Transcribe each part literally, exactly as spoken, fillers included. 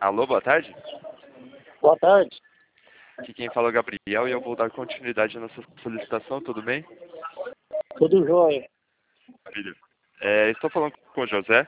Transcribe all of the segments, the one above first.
Alô, boa tarde. Boa tarde. Aqui quem fala é o Gabriel e eu vou dar continuidade à nossa solicitação, tudo bem? Tudo jóia. Filho. É, estou falando com o José.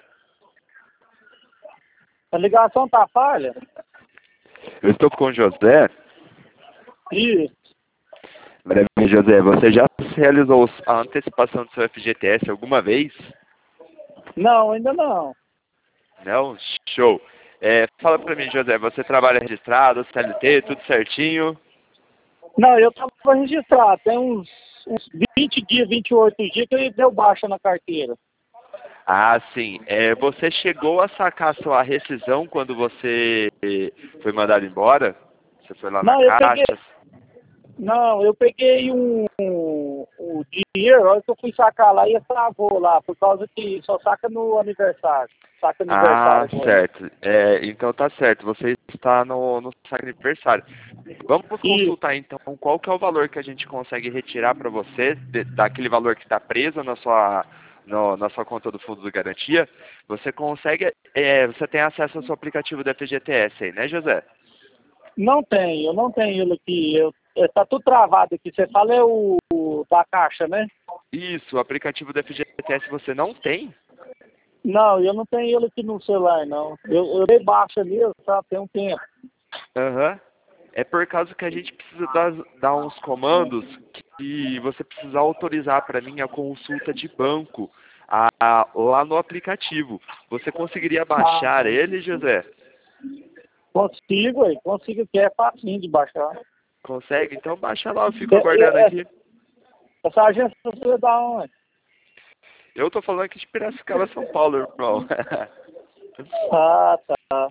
A ligação tá falha? Eu estou com o José. Isso. Maravilha, José. Você já realizou a antecipação do seu F G T S alguma vez? Não, ainda não. Não? Show. É, fala pra mim, José, você trabalha registrado, C L T, tudo certinho? Não, eu tava registrado. Tem uns, uns vinte dias, vinte e oito dias que ele deu baixa na carteira. Ah, sim. É, você chegou a sacar sua rescisão quando você foi mandado embora? Você foi lá na Não, eu peguei. caixa? Não, eu peguei um, um, um dinheiro, a hora que eu fui sacar lá e travou lá, por causa que só saca no aniversário. Saca Ah, aniversário agora. certo. É, então tá certo, você está no, no saque aniversário. Vamos E consultar então qual que é o valor que a gente consegue retirar para você, de, daquele valor que está preso na sua, no, na sua conta do Fundo de Garantia. Você consegue, é, você tem acesso ao seu aplicativo da F G T S aí, né, José? não tem, eu não tenho ele aqui. Eu, é, tá tudo travado aqui. Você fala é o, o da caixa, né? Isso, o aplicativo da F G T S você não tem? Não, eu não tenho ele aqui no celular, não. Eu, eu dei baixa mesmo, tá? Tem um tempo. Aham. É por causa que a gente precisa dar, dar uns comandos que você precisa autorizar para mim a consulta de banco a, a- lá no aplicativo. Você conseguiria Ah, baixar tá. ele, José? Consigo, aí, consigo, que é facinho de baixar. Consegue? Então baixa lá, eu fico É, aguardando é, é, aqui. essa agência você é da onde? Eu tô falando aqui de Piracicaba, São Paulo, irmão. Ah, tá.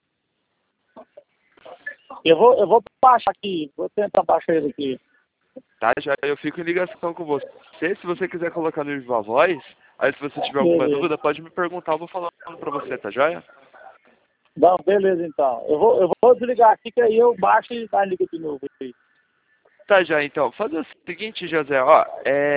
Eu vou, eu vou baixar aqui, vou tentar baixar ele aqui. Tá, já eu fico em ligação com você. Se você quiser colocar no Viva Voz, aí se você tiver alguma Beleza. dúvida, pode me perguntar, eu vou falando pra você, tá joia? Não, beleza então. Eu vou, eu vou desligar aqui que aí eu baixo e tá, liga de novo. Tá, já então. Fazer o seguinte, José, ó, é.